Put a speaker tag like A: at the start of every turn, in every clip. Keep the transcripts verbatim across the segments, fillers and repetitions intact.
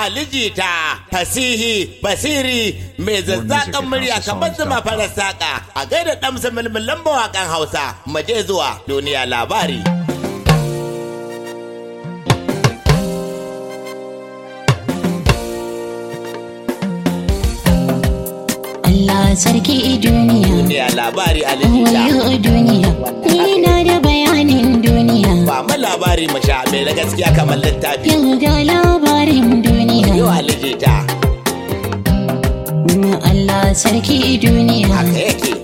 A: alijita fasihi basiri mai zazzakan murya kamar zuma farar saƙa a gaida ɗamsa mulmulan mawaƙan Hausa maje zuwa duniya labari.
B: Allah sarki duniya.
A: Duniya labari alijita.
B: Wayo duniya. Ina da bayanin duniya.
A: Ba mu labari mu sha mai na gaskiya kamar littafi.
B: Yau ga labarin duniya.
A: Yau alijita.
B: Allah sarki duniya.
A: Haka yake.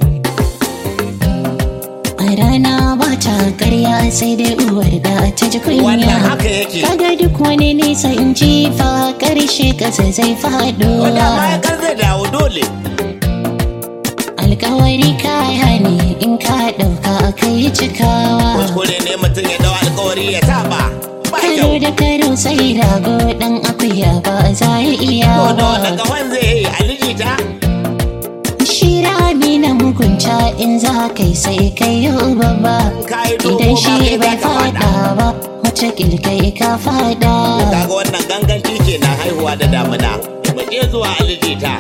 B: A rana ba ta karya sai dai uwar da ta ji kunya.
A: Wannan haka yake.
B: Kaga duk wani nisa in ji fa karshe kasa zai faɗo.
A: Wanda ma ya kar zai dawo dole.
B: Alkawari kaya ne in ka ɗauka kai cikawa.
A: Kuskure ne mutum ya dau alkawari ya saba.
B: Karo da karo sai rago dan akuya ba za ya iya
A: ba.
B: ba.
A: Wanda gawan zai yi alijita.
B: Shi rami na mugunta in za kai sai kai yau babba. Idan shi bai fada ba wata kilkai ka fada.
A: Kaga wannan ganganci kenan haihuwa da damuna. Mu je zuwa alijita.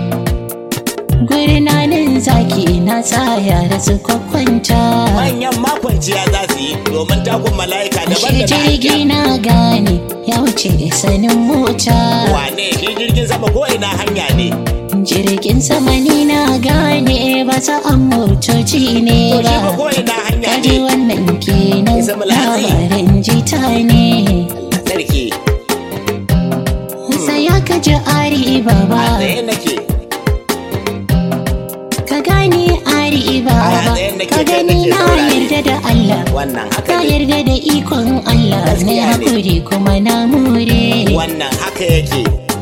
B: Gurnanin zaki na tsaya da su kwakwanta.
A: Manyan makwanciya za su yi domin takun mala'ika daban
B: Shi
A: da
B: jirgi na gane ya wuce sanin mota.
A: Wane shi jirgin sama ko ina hanya ne.
B: Jirgin sama ni na gane ba sa an motoci ne
A: To shi ba
B: ba.
A: ko ina hanya
B: Kaji
A: ne.
B: wannan kenan
A: Isa mulhatsi.
B: labarin jita ne.
A: Sarki.
B: Sai ya kaji ari
A: A
B: baba.
A: tsaye nake.
B: Ka gane ari
A: Ai, a
B: baba.
A: tsaye nake,
B: Ka
A: kai
B: gani
A: nake
B: na
A: saurare.
B: yarda da Allah.
A: Wannan haka
B: Ka
A: ne.
B: yarda da ikon Allah. Na
A: Gaskiya ne.
B: hakuri kuma na more.
A: Wannan haka yake.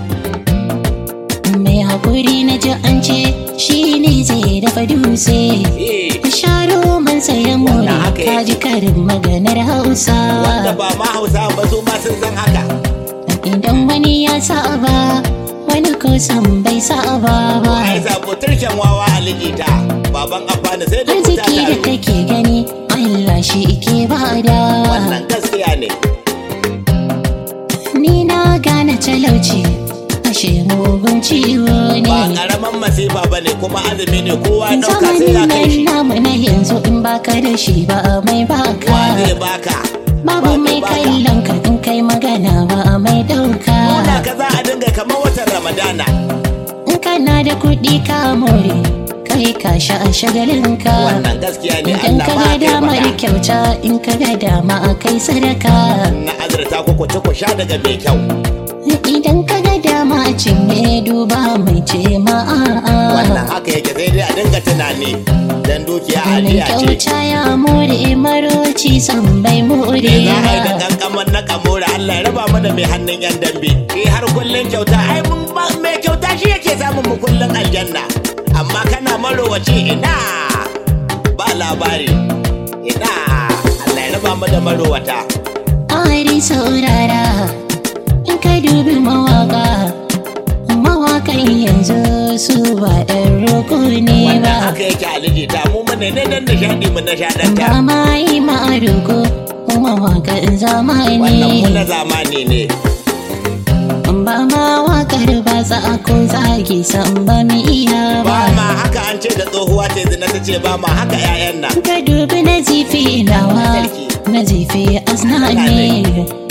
B: Mai hakuri na ji an ce shi ne zai dafa dutse.
A: Eh,
B: Ka sharo man saya more.
A: Wannan haka
B: Ka ji karin maganar Hausa.
A: wanda ba ma Hausa ba su ma sun san haka.
B: Idan wani ya saba wani kusan bai saba ba.
A: Ai zabo turken wawa alijita. Baban amfani sai da kuta
B: Arziki da
A: taru.
B: kake gani Allah shi ke bada.
A: Wannan gaskiya ne.
B: Ni na gane talauci ashe mugun ciwo
A: Ba
B: ne.
A: karaman masifa ba ne kuma azumi ne kowa ɗauka sai ya
B: Zamanin
A: kai
B: nan
A: shi.
B: namu na yanzu in baka da shi ba mai baka.
A: Wa zai baka?
B: Babu
A: Wa
B: mai
A: zai baka?
B: kallon ka in kai magana ba mai dauka.
A: Nuna ka za a dinga kamar watan Ramadana.
B: In kana da kuɗi ka more kai ka sha shagalinka.
A: Wannan gaskiya ne
B: Idan
A: Allah
B: ka
A: ba
B: ga
A: kai
B: damar
A: faɗa.
B: kyauta in ka ga dama a kai sadaka.
A: Na azurta ku ku ci ku sha daga mai kyau.
B: Idan ka ga dama cinye duba mai ce ma'a.
A: Wannan haka yake sai dai a dinga tunani. Dan dukiya
B: Mai
A: aliya ce.
B: kyauta ya more maroci san bai more
A: Me za a yi da
B: ba.
A: kankaman na kamora Allah ya raba mu da mai hannun yan dambe. Eh har kullun kyauta ai mun ba mai kyauta shi yake samun mu kullun aljanna. Amma kana marowaci ina ba labari. Ina Allah ya raba mu da marowata.
B: Ari saurara in ka dubi mawaka. Mawakan yanzu su ba ɗan roko ne
A: Wannan
B: ba.
A: haka yake alijita mu mu ne dan nishadi mu nishadantar.
B: Ba ma yi ma'aruko mawakan zamani.
A: Wannan mu na zamani ne.
B: Ba ma wakar ba za a ko zagi san ba mu iya
A: Ba
B: ba.
A: ma haka an ce da tsohuwa ce zina ta ce ba ma haka 'ya'yan nan.
B: Ka dubi na zifi nawa na zifi asnani.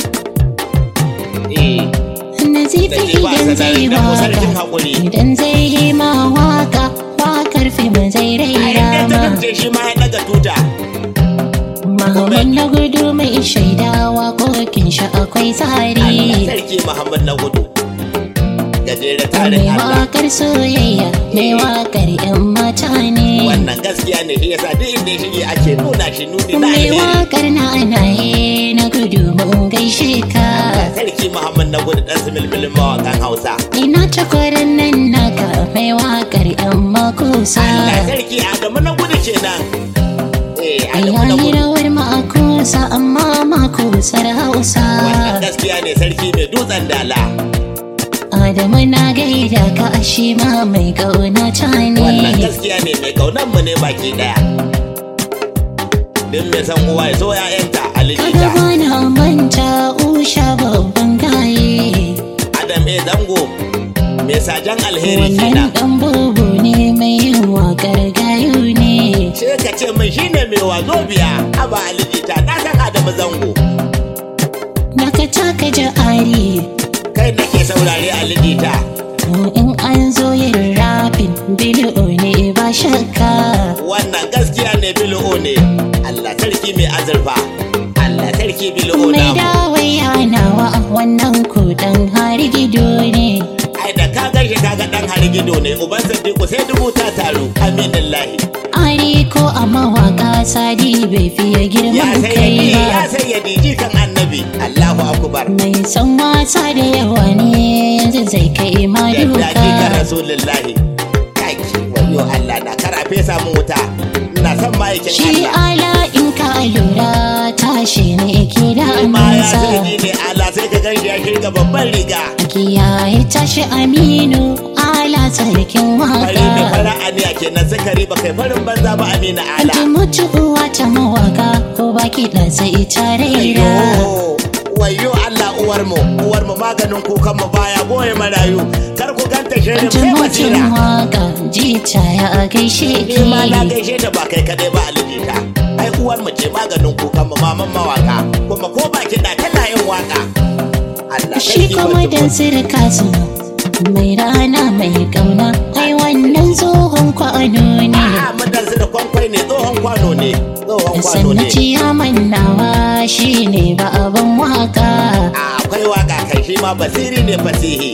A: Eh.
B: Na zifi idan zai waka idan zai yi ma waka wakar fim zai
A: A
B: raira
A: inda ta
B: ma.
A: ce shi ma ya daga tuta.
B: Muhammad na gudu mai shaidawa kokin shi akwai
A: Allah
B: tsari.
A: sarki Muhammad na gudu. Gajere
B: Mai
A: tarin Allah.
B: wakar soyayya mai wakar yan mata ne.
A: Wannan gaskiya ne shi yasa duk inda ya shige ake nuna shi nuni na
B: Mai
A: alheri.
B: wakar na anaye na gudu mun gaishe ka.
A: Allah sarki Muhammad na gudu dan similmilin mawakan Hausa.
B: Ina takwarin nan naka mai wakar yan makusa.
A: Allah sarki Adamu na gudu kenan. Eh Adamu na
B: Ayayi
A: gudu.
B: rawar makusa amma makusar Hausa.
A: Wannan gaskiya ne sarki mai dutsen dala.
B: Adamu na gaida ka shi ma mai kauna ta
A: Wannan
B: ne.
A: gaskiya ne mai kaunan mu ne baki daya. Din mai san uwa ya so ya'yanta
B: Kaga
A: alijita.
B: bana manta usha babban gaye.
A: Adam eh mazajen alheri
B: Wannan
A: kenan.
B: ɗan bubu ne mai yin waƙar gayu ne.
A: Sai ka ce min shine mai wazo biya aba alijita na san Adamu Zango.
B: Naka taka ja'ari.
A: Kai nake saurare alijita.
B: In an zo yin rafin bili'o ne ba shakka.
A: Wannan gaskiya ne bil'o ne. Allah sarki mai azurfa. Allah sarki bil'o
B: Mai
A: na.
B: dawai nawa wannan kudan hari gido ne.
A: Ai da ka gaishe kaga dan harigido ne uban Sadiku sai dubu ta taru aminillahi.
B: Ari ko a mawaka sadi bai fiye
A: Ya
B: girman kai
A: sayyadi ya
B: ba.
A: sayyadi jikan annabi Allahu akbar.
B: Mai son wasa da yawa ne yanzu zai kai ma
A: Da jikan
B: duka.
A: rasulullahi. Kai wayo Allah na karafe samu wuta. Ina son ma'aikin
B: Shi
A: Allah.
B: ala in ka lura tashi ne ke da
A: Ma ya
B: amansa.
A: sayyadi ne Allah sai ka gaishe ya shirga babban riga.
B: Kiyaye tashi aminu ala sarkin
A: Fari da
B: waka.
A: fara'a ne a kenan sukari ba kai farin banza ba amina ala.
B: Ake mutuwa ta mawaka ko baki da sai ta raira.
A: Wayo, wayo Allah uwarmu, uwarmu maganin kukan mu baya goye marayu. Kar ku ganta shirin
B: Ake
A: sai
B: mutum
A: basira.
B: waka jita ya gaishe
A: Ni ma na
B: ki.
A: gaishe ta ba kai kadai ba alijita. Ai uwarmu ce maganin kukan mu maman mawaka. Kuma ko ba kiɗa tana yin waka. Allah
B: Shi
A: sarki
B: kuma
A: wanda
B: dan sirka su mai rana mai kauna. Ai wannan tsohon kwano ne.
A: A'a mutan su da kwankwai ne tsohon kwano ne. Tsohon kwano
B: Sannan
A: ne.
B: ciyaman nawa shi ne ba abin waka.
A: Akwai waka kai shi ma basiri ne fasihi.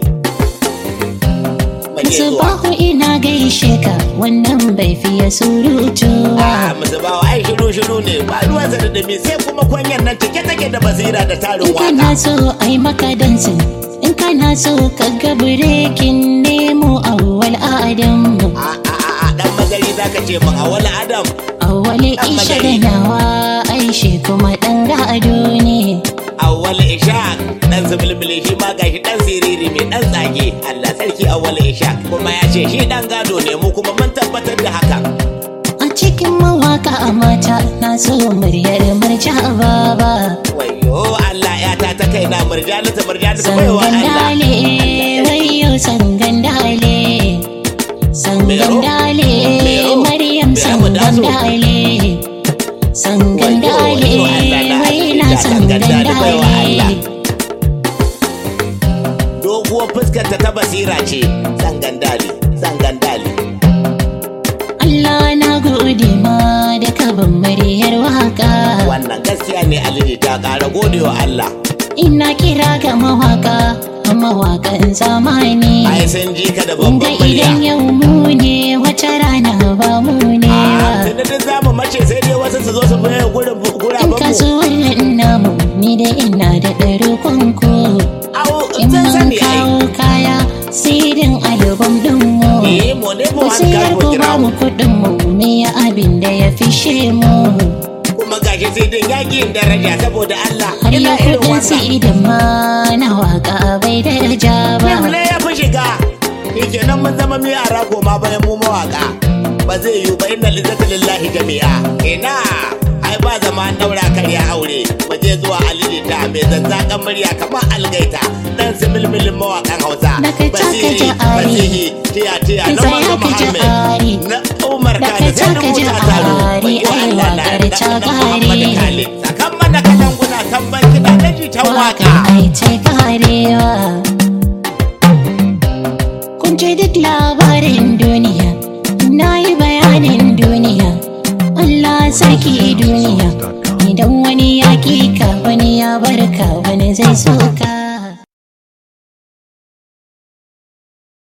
A: Maje zuwa.
B: Zubahu ina gaishe ka wannan bai fiye surutu
A: Ah,
B: ba.
A: musu bawa ai shiru shiru ne ba ruwan sa da dumi sai kuma kwanyan nan cike take da basira da tarin
B: In kana
A: waka.
B: so ai maka dansin, in kana so ka ga birekin nemo awwal adam.
A: A a a a dan magari zaka ce min a wani adam.
B: Awwal isha da nawa ai shi kuma dan gado ne.
A: Awwal ishaq dan zubulbuli shi ma gashi dan siriri mai dan tsage. Allah sarki awwal ishaq kuma ya ce shi dan gado ne mu kuma mun tabbatar da hakan.
B: A cikin mawaka a mata na so muryar murja baba.
A: Wayo Allah ya ta ta kaina murjanata murjanata baiwa
B: Sangan
A: Allah.
B: dale, wayo sangan dale. Sangan
A: Mero?
B: dale,
A: Mero?
B: Maryam
A: Mero
B: sangan
A: Dazo?
B: dale. Sangan
A: Wayo,
B: dale,
A: wayo, Allah na
B: waina
A: hakika sangan
B: sangan
A: dale, baiwa Allah.
B: dale.
A: Doguwar fuskar ta ta basira ce sangandali sangandali.
B: Allah na gode ma da kaban muryar waka.
A: Wannan gaskiya ne Aliji ta ƙara godewa Allah.
B: Ina kira ga mawaka, mawakan zamani.
A: Ai sun ji ka da
B: Kunga
A: babban
B: idan
A: murya.
B: yau mu ne wata rana ba mu ne
A: Ah,
B: ba.
A: tunda duk zamu mace sai dai wasu su zo su bayyana gurin
B: In
A: guraben mu.
B: kasuwar namu ni da ina da ɗarukun ku.
A: Au,
B: In
A: sun
B: mun
A: sani ai.
B: kawo kaya sidin album ɗin mu.
A: Eh, mu ne mu
B: Ku
A: an
B: sayar
A: karbo
B: ku ba
A: kira
B: mu kuɗin mu me ya abin da ya fishe mu.
A: kuma gashi sai dai yaƙin daraja saboda Allah.
B: Har
A: Ina
B: yau
A: irin
B: kuɗin
A: wannan.
B: sidin ma na waka bai daraja
A: Fim
B: ba.
A: ne ya fi shiga. Yake nan mun zama mi ara koma bayan mu mawaka. Ba zai yiwu ba inna lizzata lillahi jami'a. Ina ai ba zama an daura karya aure. Ba je zuwa Aliji ta mai zazzakan murya kamar algaita. Dan similmilin mawakan Hausa.
B: Da ka taka
A: Basiri,
B: ja'ari.
A: fasihi, tiya tiya
B: Ka
A: na
B: tsaya
A: Maza
B: ka ja'ari.
A: Muhammad. Na Umar
B: Da
A: Kane
B: ka
A: sai na
B: taka
A: muta
B: ja'ari,
A: taro. Wayo
B: ai
A: Allah na
B: waƙar
A: da
B: ta
A: na Muhammad
B: ƙare.
A: Kale. Sakan mana kalanguna tambar kiɗa na jitan
B: Waka
A: waka.
B: ai ta karewa. Kun ji duk labarin duniya, na yi bayanin duniya. Allah sarki duniya, idan wani ya ƙi ka wani ya barka wani zai soka.